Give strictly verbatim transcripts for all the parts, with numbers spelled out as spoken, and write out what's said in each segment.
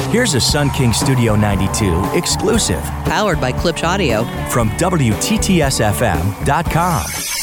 Here's a Sun King Studio ninety-two exclusive. Powered by Klipsch Audio. From W T T S F M dot com.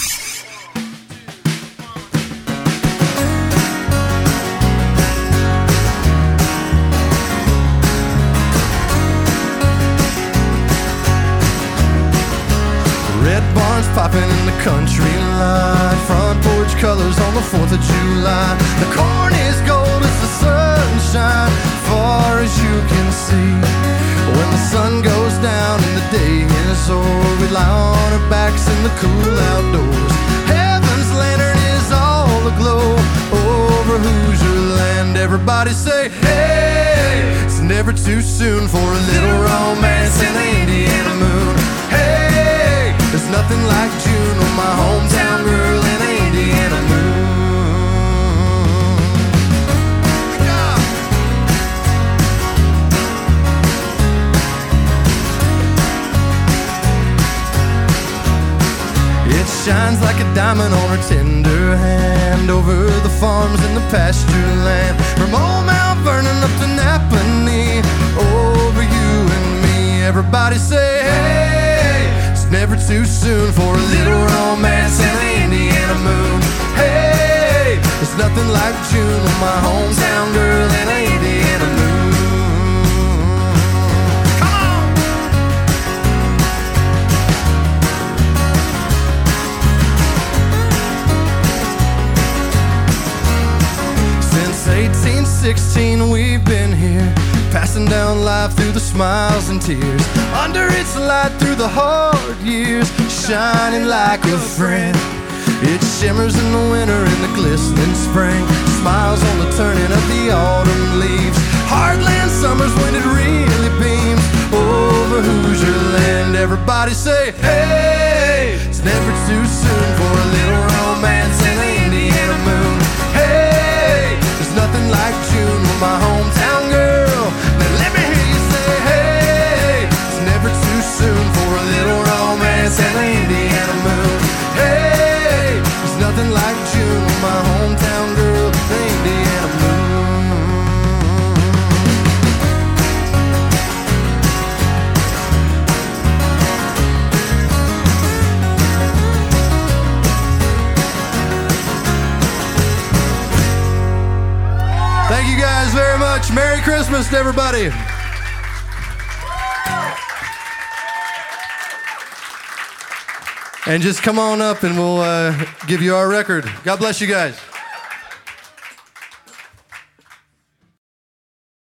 Red barns popping in the country line, front porch colors on the fourth of July. The corn is gold as the sunshine, far as you can see. When the sun goes down and the day is o'er, we lie on our backs in the cool outdoors. Heaven's lantern is all aglow over Hoosier land. Everybody say, hey, it's never too soon for a little romance in the Indiana moon. Hey, there's nothing like June on my hometown girl in the Indiana moon. Yeah. It shines like a diamond on her tender hand over the farms and the pasture land. From old Mount Vernon up to Napanee, over you and me. Everybody say, hey, it's never too soon for a little romance in the Indiana moon. Hey, there's nothing like June with my hometown girl in the Indiana moon. Come on! Since eighteen sixteen we've been here, passing down life through the smiles and tears, under its light through the hard years, shining like a friend. It shimmers in the winter and the glistening spring, smiles on the turning of the autumn leaves. Heartland summers when it really beams over Hoosier land. Everybody say, hey, it's never too soon for a little romance in the Indiana moon. Hey, there's nothing like June with my hometown girl. Now let me hear you say, hey, it's never too soon for a little romance in the Indiana moon. Hey, there's nothing like June with my hometown girl, the Indiana moon. Thank you guys very much. Merry Christmas to everybody. And just come on up and we'll uh, give you our record. God bless you guys.